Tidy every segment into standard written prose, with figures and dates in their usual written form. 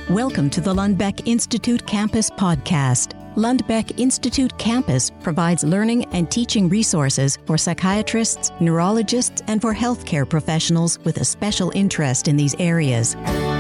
Welcome to the Lundbeck Institute Campus podcast. Lundbeck Institute Campus provides learning and teaching resources for psychiatrists, neurologists, and for healthcare professionals with a special interest in these areas.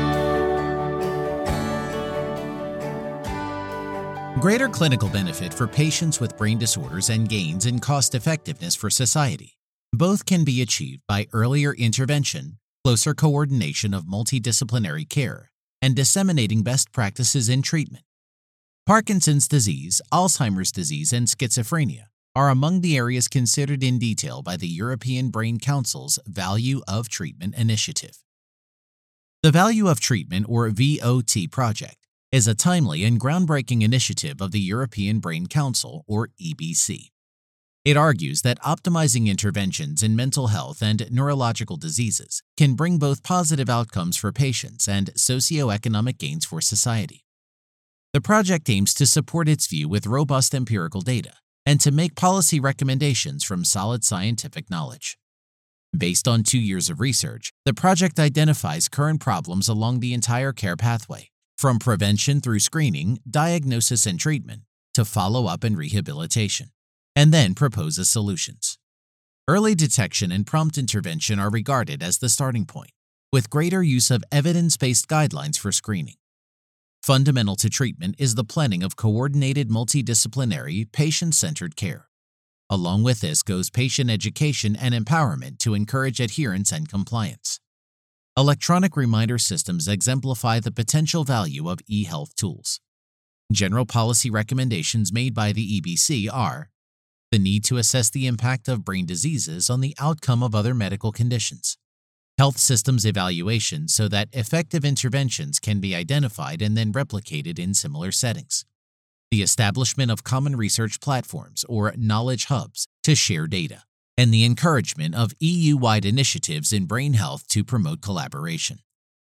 Greater clinical benefit for patients with brain disorders and gains in cost effectiveness for society. Both can be achieved by earlier intervention, closer coordination of multidisciplinary care, and disseminating best practices in treatment. Parkinson's disease, Alzheimer's disease, and schizophrenia are among the areas considered in detail by the European Brain Council's Value of Treatment initiative. The Value of Treatment, or VOT project, is a timely and groundbreaking initiative of the European Brain Council, or EBC. It argues that optimizing interventions in mental health and neurological diseases can bring both positive outcomes for patients and socioeconomic gains for society. The project aims to support its view with robust empirical data and to make policy recommendations from solid scientific knowledge. Based on 2 years of research, the project identifies current problems along the entire care pathway, from prevention through screening, diagnosis and treatment, to follow-up and rehabilitation, and then proposes solutions. Early detection and prompt intervention are regarded as the starting point, with greater use of evidence-based guidelines for screening. Fundamental to treatment is the planning of coordinated multidisciplinary, patient-centered care. Along with this goes patient education and empowerment to encourage adherence and compliance. Electronic reminder systems exemplify the potential value of e-health tools. General policy recommendations made by the EBC are the need to assess the impact of brain diseases on the outcome of other medical conditions, health systems evaluation so that effective interventions can be identified and then replicated in similar settings, the establishment of common research platforms or knowledge hubs to share data, and the encouragement of EU-wide initiatives in brain health to promote collaboration.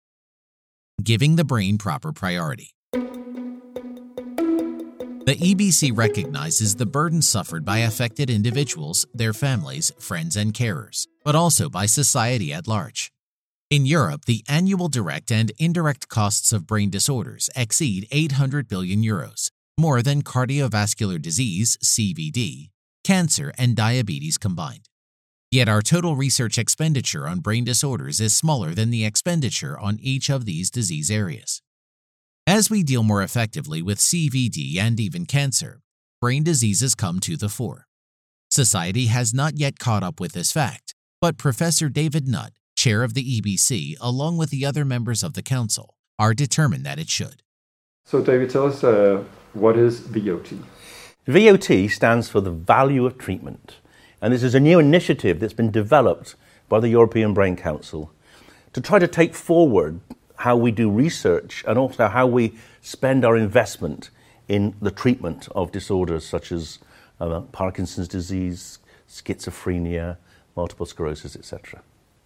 Giving the brain proper priority. The EBC recognizes the burden suffered by affected individuals, their families, friends, and carers, but also by society at large. In Europe, the annual direct and indirect costs of brain disorders exceed 800 billion euros, more than cardiovascular disease, CVD, cancer, and diabetes combined. Yet our total research expenditure on brain disorders is smaller than the expenditure on each of these disease areas. As we deal more effectively with CVD and even cancer, brain diseases come to the fore. Society has not yet caught up with this fact, but Professor David Nutt, chair of the EBC, along with the other members of the council, are determined that it should. So David, tell us what is VOT? VOT stands for the Value of Treatment, and this is a new initiative that's been developed by the European Brain Council to try to take forward how we do research and also how we spend our investment in the treatment of disorders such as Parkinson's disease, schizophrenia, multiple sclerosis, etc.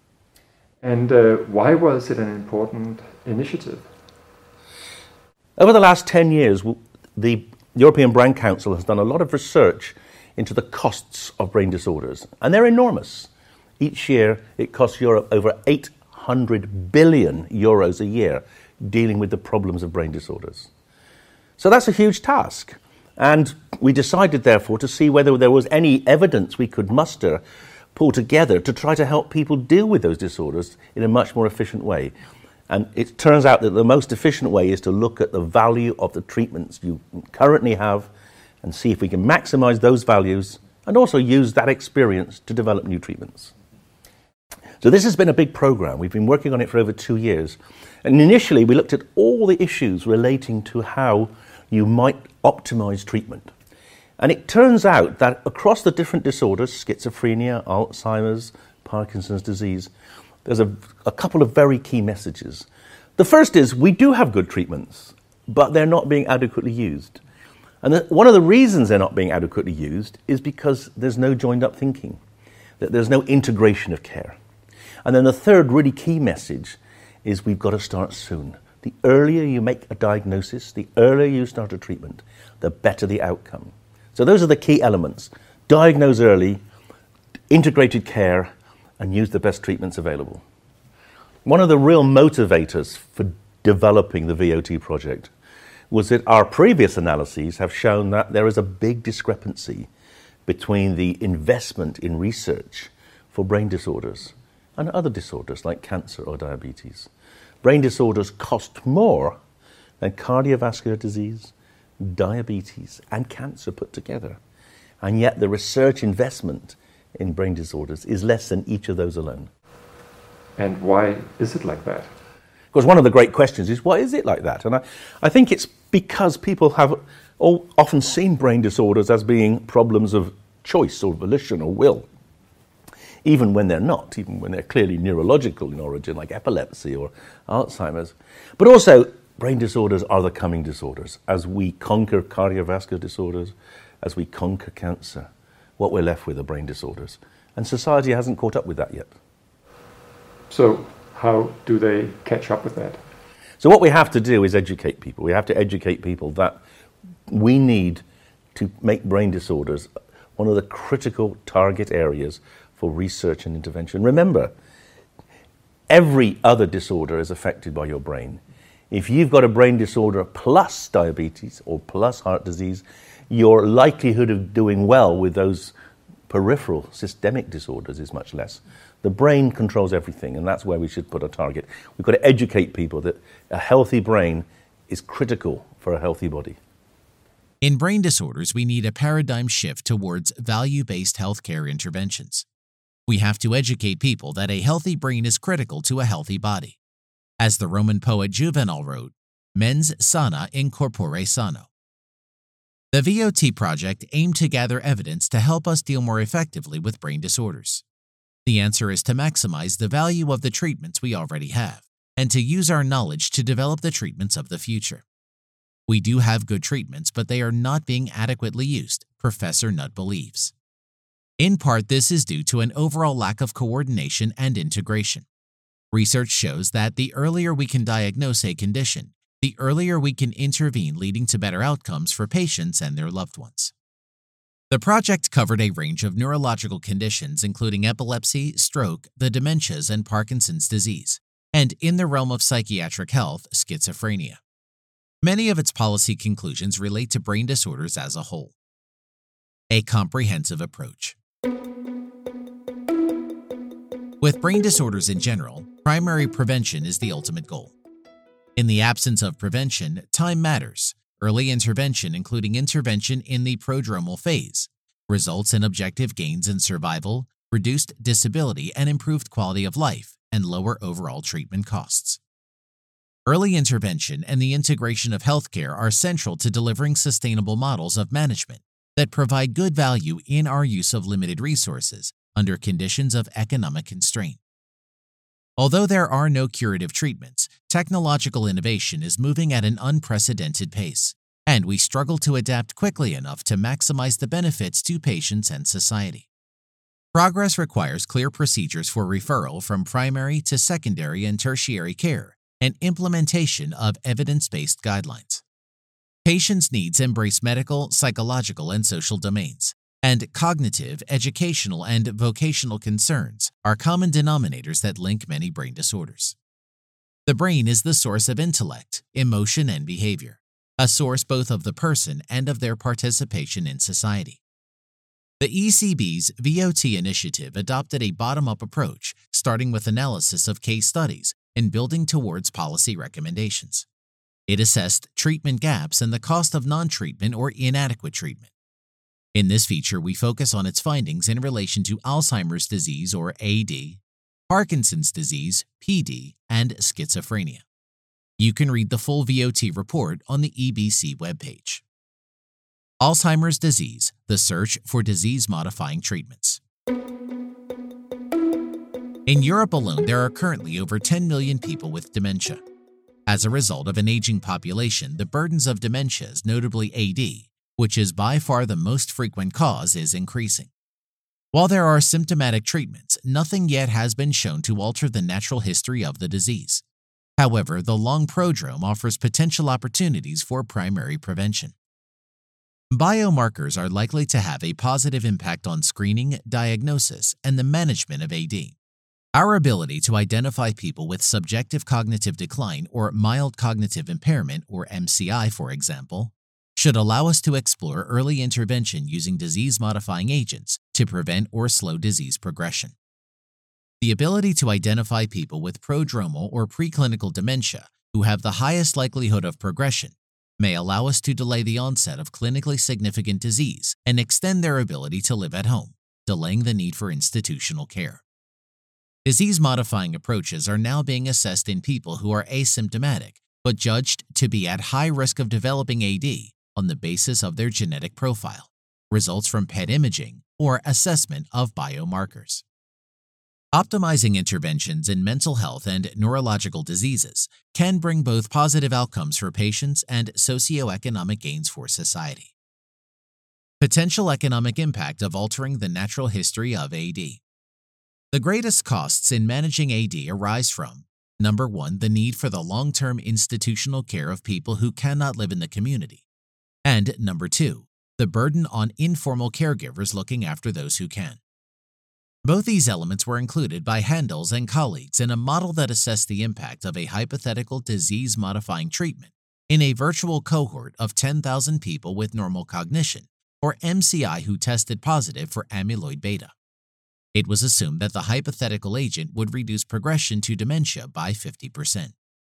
And why was it an important initiative? Over the last 10 years, the European Brain Council has done a lot of research into the costs of brain disorders, and they're enormous. Each year, it costs Europe over 800 billion euros a year dealing with the problems of brain disorders. So that's a huge task. And we decided, therefore, to see whether there was any evidence we could muster, pull together to try to help people deal with those disorders in a much more efficient way. And it turns out that the most efficient way is to look at the value of the treatments you currently have and see if we can maximize those values and also use that experience to develop new treatments. So this has been a big program. We've been working on it for over 2 years. And initially, we looked at all the issues relating to how you might optimize treatment. And it turns out that across the different disorders, schizophrenia, Alzheimer's, Parkinson's disease, there's a couple of very key messages. The first is we do have good treatments, but they're not being adequately used. And one of the reasons they're not being adequately used is because there's no joined-up thinking, that there's no integration of care. And then the third really key message is we've got to start soon. The earlier you make a diagnosis, the earlier you start a treatment, the better the outcome. So those are the key elements. Diagnose early, integrated care, and use the best treatments available. One of the real motivators for developing the VOT project was that our previous analyses have shown that there is a big discrepancy between the investment in research for brain disorders and other disorders like cancer or diabetes. Brain disorders cost more than cardiovascular disease, diabetes, and cancer put together. And yet the research investment in brain disorders is less than each of those alone. And why is it like that? Because one of the great questions is, why is it like that? And I think it's because people have often seen brain disorders as being problems of choice or volition or will, even when they're not, even when they're clearly neurological in origin, like epilepsy or Alzheimer's. But also, brain disorders are the coming disorders. As we conquer cardiovascular disorders, as we conquer cancer, what we're left with are brain disorders. And society hasn't caught up with that yet. So how do they catch up with that? So what we have to do is educate people. We have to educate people that we need to make brain disorders one of the critical target areas for research and intervention. Remember, every other disorder is affected by your brain. If you've got a brain disorder plus diabetes or plus heart disease, your likelihood of doing well with those peripheral systemic disorders is much less. The brain controls everything, and that's where we should put a target. We've got to educate people that a healthy brain is critical for a healthy body. In brain disorders, we need a paradigm shift towards value-based healthcare interventions. We have to educate people that a healthy brain is critical to a healthy body. As the Roman poet Juvenal wrote, mens sana in corpore sano. The VOT project aimed to gather evidence to help us deal more effectively with brain disorders. The answer is to maximize the value of the treatments we already have, and to use our knowledge to develop the treatments of the future. We do have good treatments, but they are not being adequately used, Professor Nutt believes. In part, this is due to an overall lack of coordination and integration. Research shows that the earlier we can diagnose a condition, the earlier we can intervene, leading to better outcomes for patients and their loved ones. The project covered a range of neurological conditions, including epilepsy, stroke, the dementias, and Parkinson's disease, and in the realm of psychiatric health, schizophrenia. Many of its policy conclusions relate to brain disorders as a whole. A comprehensive approach. With brain disorders in general, primary prevention is the ultimate goal. In the absence of prevention, time matters. Early intervention, including intervention in the prodromal phase, results in objective gains in survival, reduced disability, and improved quality of life, and lower overall treatment costs. Early intervention and the integration of healthcare are central to delivering sustainable models of management that provide good value in our use of limited resources under conditions of economic constraint. Although there are no curative treatments, technological innovation is moving at an unprecedented pace, and we struggle to adapt quickly enough to maximize the benefits to patients and society. Progress requires clear procedures for referral from primary to secondary and tertiary care, and implementation of evidence-based guidelines. Patients' needs embrace medical, psychological, and social domains, and cognitive, educational, and vocational concerns are common denominators that link many brain disorders. The brain is the source of intellect, emotion, and behavior, a source both of the person and of their participation in society. The ECB's VOT initiative adopted a bottom-up approach, starting with analysis of case studies and building towards policy recommendations. It assessed treatment gaps and the cost of non-treatment or inadequate treatment. In this feature, we focus on its findings in relation to Alzheimer's disease, or AD, Parkinson's disease, PD, and schizophrenia. You can read the full VOT report on the EBC webpage. Alzheimer's disease, the search for disease-modifying treatments. In Europe alone, there are currently over 10 million people with dementia. As a result of an aging population, the burdens of dementias, notably AD, which is by far the most frequent cause, is increasing. While there are symptomatic treatments, nothing yet has been shown to alter the natural history of the disease. However, the long prodrome offers potential opportunities for primary prevention. Biomarkers are likely to have a positive impact on screening, diagnosis, and the management of AD. Our ability to identify people with subjective cognitive decline or mild cognitive impairment, or MCI, for example, should allow us to explore early intervention using disease-modifying agents to prevent or slow disease progression. The ability to identify people with prodromal or preclinical dementia who have the highest likelihood of progression may allow us to delay the onset of clinically significant disease and extend their ability to live at home, delaying the need for institutional care. Disease-modifying approaches are now being assessed in people who are asymptomatic but judged to be at high risk of developing AD on the basis of their genetic profile, results from PET imaging, or assessment of biomarkers. Optimizing interventions in mental health and neurological diseases can bring both positive outcomes for patients and socioeconomic gains for society. Potential economic impact of altering the natural history of AD. The greatest costs in managing AD arise from, number 1, the need for the long-term institutional care of people who cannot live in the community, and number 2, the burden on informal caregivers looking after those who can. Both these elements were included by Handels and colleagues in a model that assessed the impact of a hypothetical disease-modifying treatment in a virtual cohort of 10,000 people with normal cognition, or MCI, who tested positive for amyloid beta. It was assumed that the hypothetical agent would reduce progression to dementia by 50%.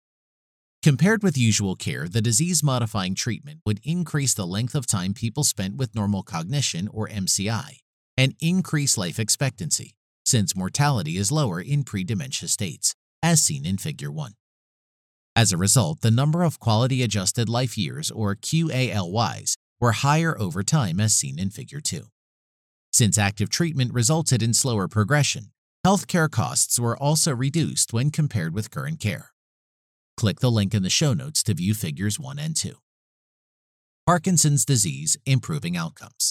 Compared with usual care, the disease-modifying treatment would increase the length of time people spent with normal cognition, or MCI, and increase life expectancy, since mortality is lower in pre-dementia states, as seen in Figure 1. As a result, the number of quality-adjusted life years, or QALYs, were higher over time, as seen in Figure 2. Since active treatment resulted in slower progression, healthcare costs were also reduced when compared with current care. Click the link in the show notes to view Figures 1 and 2. Parkinson's disease, improving outcomes.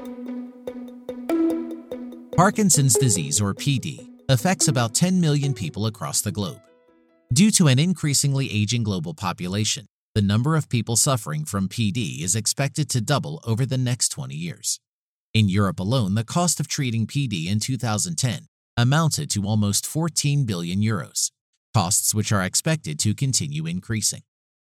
Parkinson's disease, or PD, affects about 10 million people across the globe. Due to an increasingly aging global population, the number of people suffering from PD is expected to double over the next 20 years. In Europe alone, the cost of treating PD in 2010 amounted to almost 14 billion euros, costs which are expected to continue increasing.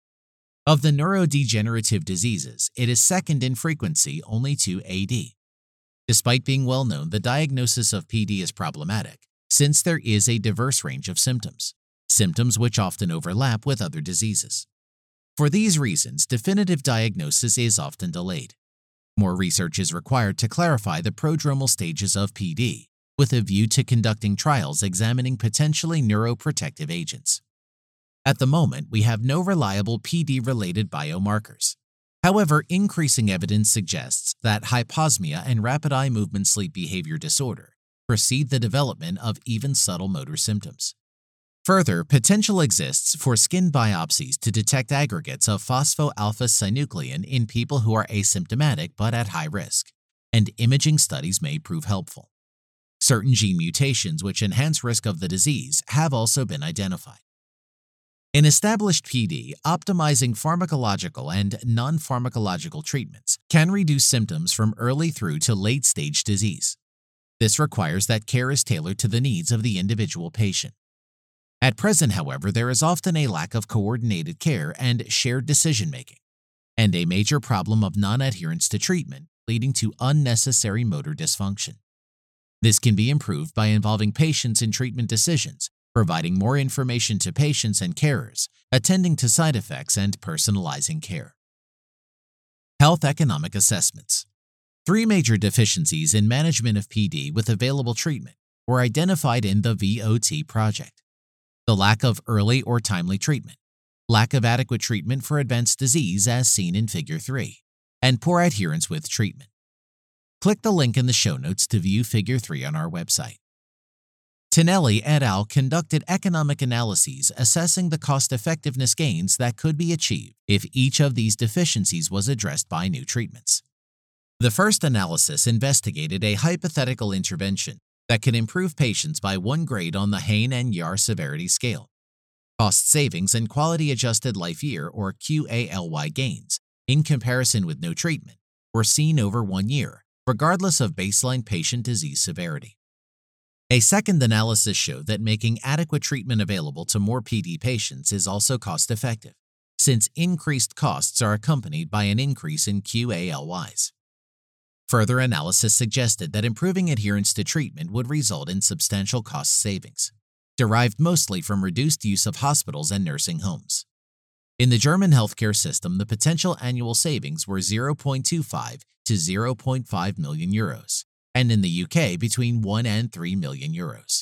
Of the neurodegenerative diseases, it is second in frequency only to AD. Despite being well known, the diagnosis of PD is problematic, since there is a diverse range of symptoms which often overlap with other diseases. For these reasons, definitive diagnosis is often delayed. More research is required to clarify the prodromal stages of PD, with a view to conducting trials examining potentially neuroprotective agents. At the moment, we have no reliable PD-related biomarkers. However, increasing evidence suggests that hyposmia and rapid eye movement sleep behavior disorder precede the development of even subtle motor symptoms. Further, potential exists for skin biopsies to detect aggregates of phospho-alpha-synuclein in people who are asymptomatic but at high risk, and imaging studies may prove helpful. Certain gene mutations which enhance risk of the disease have also been identified. In established PD, optimizing pharmacological and non-pharmacological treatments can reduce symptoms from early through to late-stage disease. This requires that care is tailored to the needs of the individual patient. At present, however, there is often a lack of coordinated care and shared decision-making, and a major problem of non-adherence to treatment, leading to unnecessary motor dysfunction. This can be improved by involving patients in treatment decisions, providing more information to patients and carers, attending to side effects, and personalizing care. Health economic assessments. 3 major deficiencies in management of PD with available treatment were identified in the VOT project. The lack of early or timely treatment, lack of adequate treatment for advanced disease as seen in Figure 3, and poor adherence with treatment. Click the link in the show notes to view Figure 3 on our website. Tinelli et al. Conducted economic analyses assessing the cost-effectiveness gains that could be achieved if each of these deficiencies was addressed by new treatments. The first analysis investigated a hypothetical intervention that can improve patients by 1 grade on the Hain and Yahr severity scale. Cost savings and quality-adjusted life year, or QALY, gains, in comparison with no treatment, were seen over 1 year, regardless of baseline patient disease severity. A second analysis showed that making adequate treatment available to more PD patients is also cost-effective, since increased costs are accompanied by an increase in QALYs. Further analysis suggested that improving adherence to treatment would result in substantial cost savings, derived mostly from reduced use of hospitals and nursing homes. In the German healthcare system, the potential annual savings were 0.25 to 0.5 million euros, and in the UK between 1 and 3 million euros.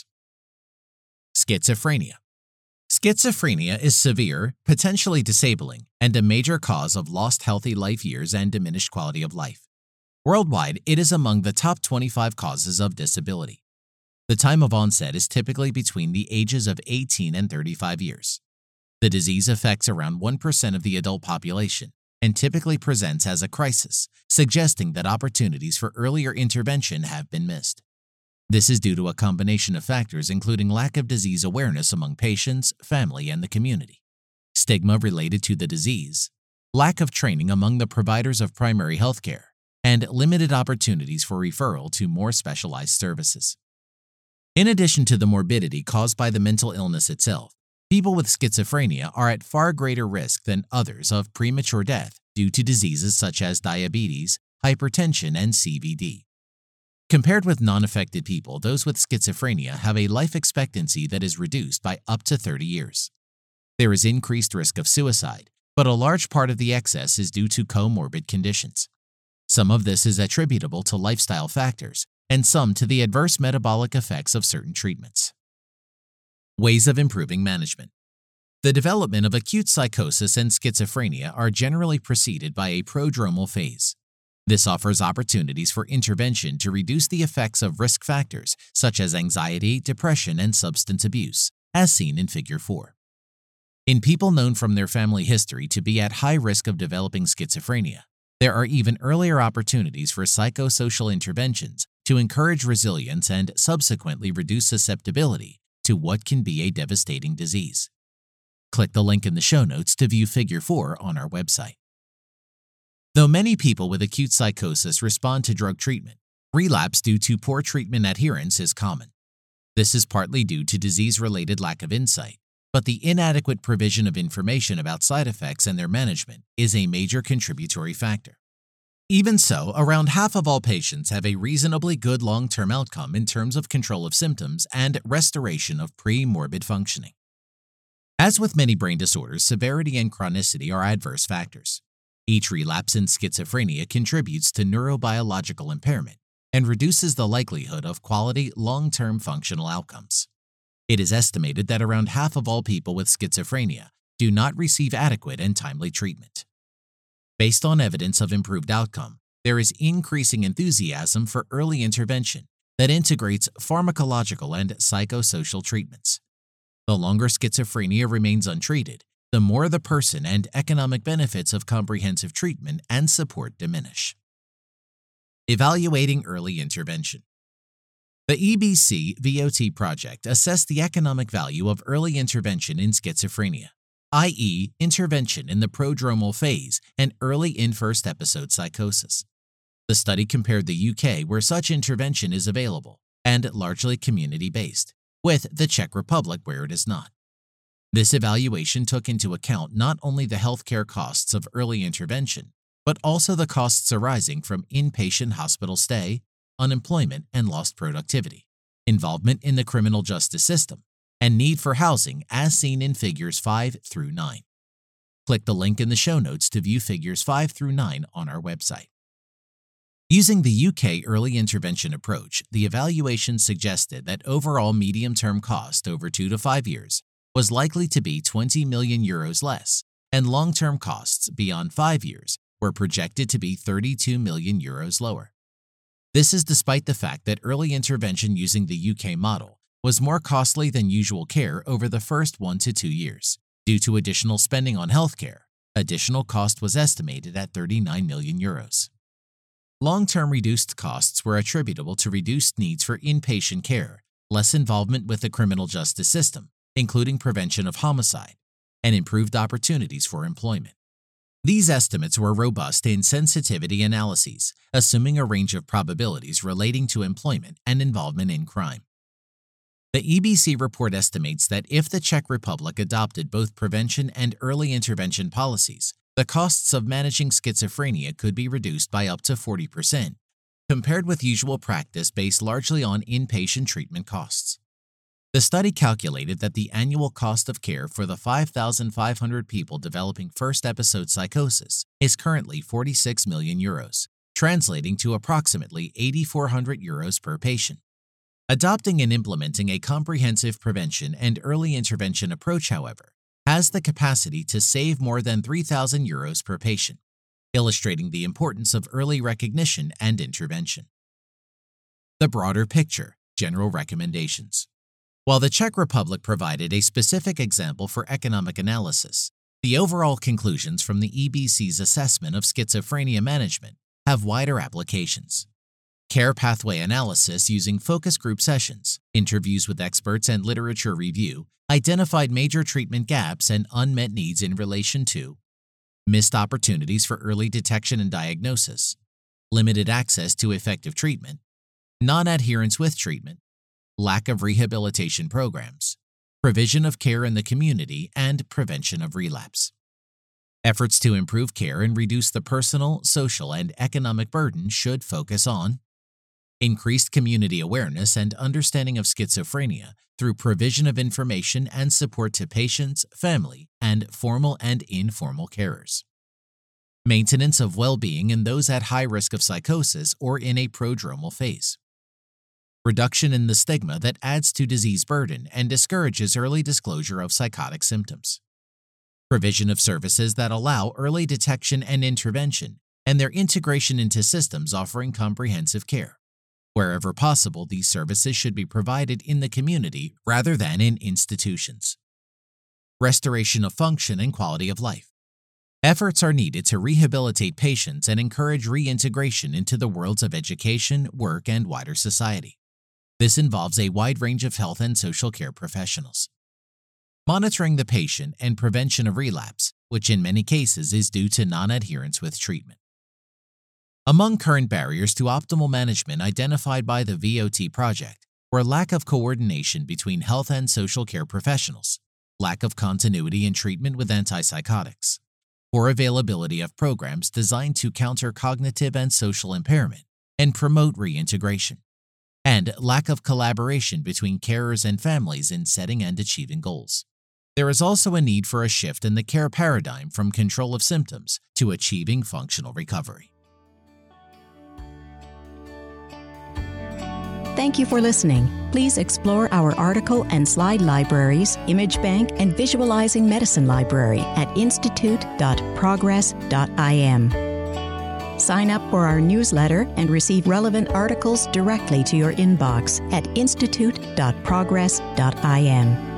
Schizophrenia. Schizophrenia is severe, potentially disabling, and a major cause of lost healthy life years and diminished quality of life. Worldwide, it is among the top 25 causes of disability. The time of onset is typically between the ages of 18 and 35 years. The disease affects around 1% of the adult population and typically presents as a crisis, suggesting that opportunities for earlier intervention have been missed. This is due to a combination of factors including lack of disease awareness among patients, family, and the community, stigma related to the disease, lack of training among the providers of primary health care, and limited opportunities for referral to more specialized services. In addition to the morbidity caused by the mental illness itself, people with schizophrenia are at far greater risk than others of premature death due to diseases such as diabetes, hypertension, and CVD. Compared with non-affected people, those with schizophrenia have a life expectancy that is reduced by up to 30 years. There is increased risk of suicide, but a large part of the excess is due to comorbid conditions. Some of this is attributable to lifestyle factors, and some to the adverse metabolic effects of certain treatments. Ways of improving management. The development of acute psychosis and schizophrenia are generally preceded by a prodromal phase. This offers opportunities for intervention to reduce the effects of risk factors such as anxiety, depression, and substance abuse, as seen in Figure 4. In people known from their family history to be at high risk of developing schizophrenia, there are even earlier opportunities for psychosocial interventions to encourage resilience and subsequently reduce susceptibility to what can be a devastating disease. Click the link in the show notes to view Figure 4 on our website. Though many people with acute psychosis respond to drug treatment, relapse due to poor treatment adherence is common. This is partly due to disease-related lack of insight, but the inadequate provision of information about side effects and their management is a major contributory factor. Even so, around half of all patients have a reasonably good long-term outcome in terms of control of symptoms and restoration of pre-morbid functioning. As with many brain disorders, severity and chronicity are adverse factors. Each relapse in schizophrenia contributes to neurobiological impairment and reduces the likelihood of quality long-term functional outcomes. It is estimated that around half of all people with schizophrenia do not receive adequate and timely treatment. Based on evidence of improved outcome, there is increasing enthusiasm for early intervention that integrates pharmacological and psychosocial treatments. The longer schizophrenia remains untreated, the more the person and economic benefits of comprehensive treatment and support diminish. Evaluating early intervention. The EBC VOT project assessed the economic value of early intervention in schizophrenia, i.e., intervention in the prodromal phase and early in first episode psychosis. The study compared the UK, where such intervention is available, and largely community-based, with the Czech Republic, where it is not. This evaluation took into account not only the healthcare costs of early intervention, but also the costs arising from inpatient hospital stay, unemployment and lost productivity, involvement in the criminal justice system, and need for housing as seen in Figures 5 through 9. Click the link in the show notes to view Figures 5 through 9 on our website. Using the UK early intervention approach, the evaluation suggested that overall medium-term cost over 2 to 5 years was likely to be 20 million euros less, and long-term costs beyond 5 years were projected to be 32 million euros lower. This is despite the fact that early intervention using the UK model was more costly than usual care over the first 1 to 2 years. Due to additional spending on healthcare, additional cost was estimated at 39 million euros. Long-term reduced costs were attributable to reduced needs for inpatient care, less involvement with the criminal justice system, including prevention of homicide, and improved opportunities for employment. These estimates were robust in sensitivity analyses, assuming a range of probabilities relating to employment and involvement in crime. The EBC report estimates that if the Czech Republic adopted both prevention and early intervention policies, the costs of managing schizophrenia could be reduced by up to 40%, compared with usual practice based largely on inpatient treatment costs. The study calculated that the annual cost of care for the 5,500 people developing first episode psychosis is currently 46 million euros, translating to approximately 8,400 euros per patient. Adopting and implementing a comprehensive prevention and early intervention approach, however, has the capacity to save more than 3,000 euros per patient, illustrating the importance of early recognition and intervention. The broader picture, general recommendations. While the Czech Republic provided a specific example for economic analysis, the overall conclusions from the EBC's assessment of schizophrenia management have wider applications. Care pathway analysis using focus group sessions, interviews with experts, and literature review identified major treatment gaps and unmet needs in relation to missed opportunities for early detection and diagnosis, limited access to effective treatment, non-adherence with treatment, lack of rehabilitation programs, provision of care in the community, and prevention of relapse. Efforts to improve care and reduce the personal, social, and economic burden should focus on increased community awareness and understanding of schizophrenia through provision of information and support to patients, family, and formal and informal carers. Maintenance of well-being in those at high risk of psychosis or in a prodromal phase. Reduction in the stigma that adds to disease burden and discourages early disclosure of psychotic symptoms. Provision of services that allow early detection and intervention and their integration into systems offering comprehensive care. Wherever possible, these services should be provided in the community rather than in institutions. Restoration of function and quality of life. Efforts are needed to rehabilitate patients and encourage reintegration into the worlds of education, work, and wider society. This involves a wide range of health and social care professionals. Monitoring the patient and prevention of relapse, which in many cases is due to non-adherence with treatment. Among current barriers to optimal management identified by the VOT project were lack of coordination between health and social care professionals, lack of continuity in treatment with antipsychotics, poor availability of programs designed to counter cognitive and social impairment and promote reintegration, and lack of collaboration between carers and families in setting and achieving goals. There is also a need for a shift in the care paradigm from control of symptoms to achieving functional recovery. Thank you for listening. Please explore our article and slide libraries, image bank, and visualizing medicine library at institute.progress.im. Sign up for our newsletter and receive relevant articles directly to your inbox at institute.progress.im.